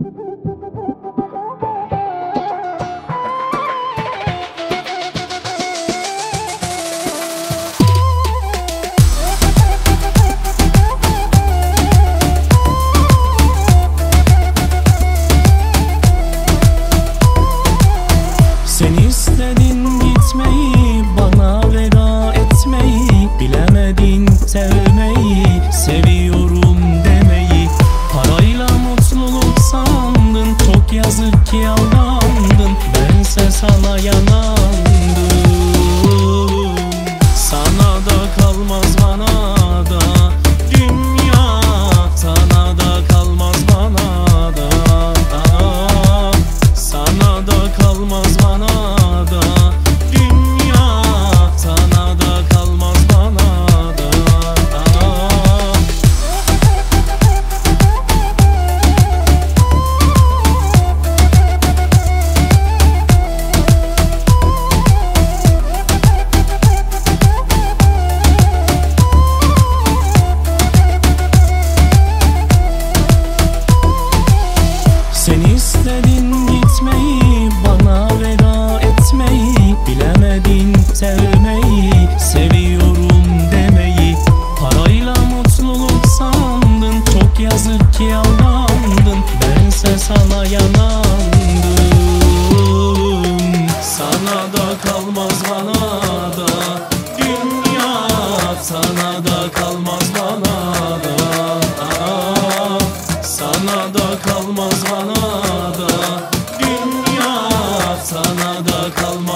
Sen istedin gitmeyi, bana veda etmeyi, bilemedin sevmeyi, seviyorum demeyi. Parayla mutluluk sandın, çok yazık ki aldandın, bense sana yanandım. Sana da kalmaz bana da dünya, sana da kalmaz bana da, sana da kalmaz bana da dünya, sana da kalmaz bana da. Sen istedin gitmeyi, bana veda etmeyi, bilemedin sevmeyi, seviyorum demeyi. Parayla mutluluk sandın, çok yazık ki aldandın, bense sana yanandım. Sana da kalmaz bana da dünya, sana da kalmaz bana da, sana da kalmaz bana da dünya, sana da kalmaz.